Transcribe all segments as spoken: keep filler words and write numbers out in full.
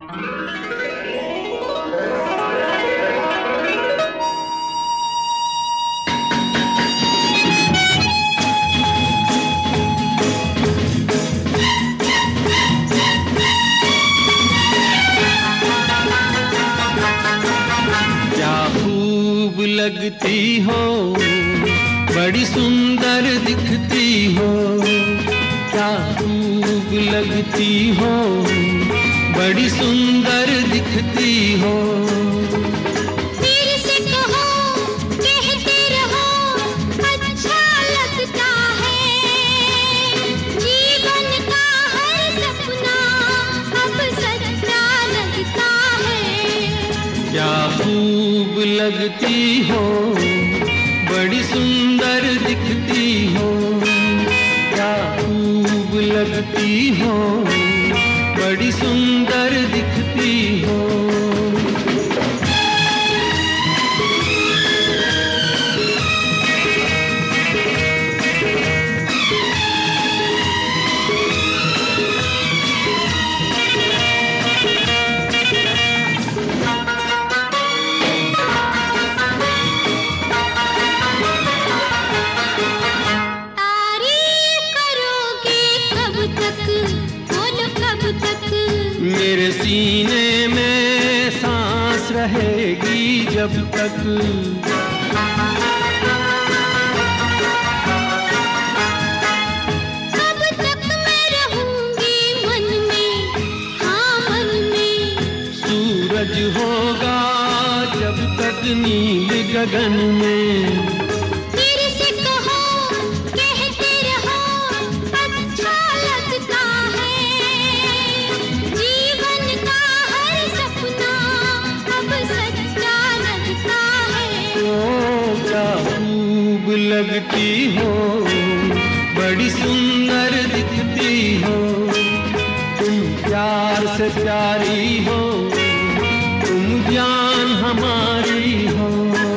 लगती हो, बड़ी सुंदर दिखती हो, क्या खूब लगती हो, बड़ी सुंदर दिखती हो। फिर से कहो, कहते रहो, अच्छा लगता है, जीवन का हर सपना अब सच्चा लगता है। क्या खूब लगती हो, बड़ी सुंदर दिखती हो, क्या खूब लगती हो, बड़ी सुंदर दिखती हो। मेरे सीने में सांस रहेगी जब तक, तब तक मैं रहूंगी मन में, हाँ मन में। सूरज होगा जब तक नील गगन में। लगती हो, बड़ी सुंदर दिखती हो, तुम प्यार से प्यारी हो, तुम जान हमारी हो।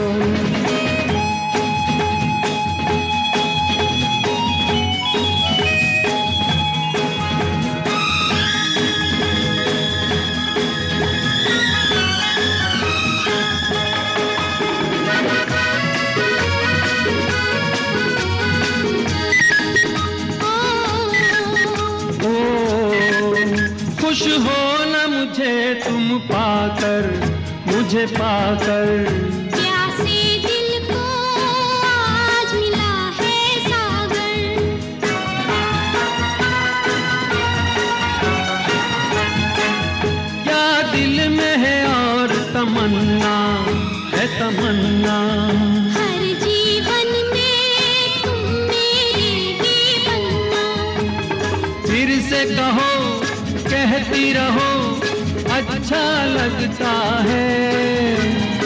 खुश हो न मुझे तुम पाकर, मुझे पाकर, प्यासे दिल को आज मिला है सागर। क्या दिल में है और तमन्ना है तमन्ना, हर जीवन में तुम मेरे ही बनना। फिर से कहो, कहती रहो, अच्छा लगता है।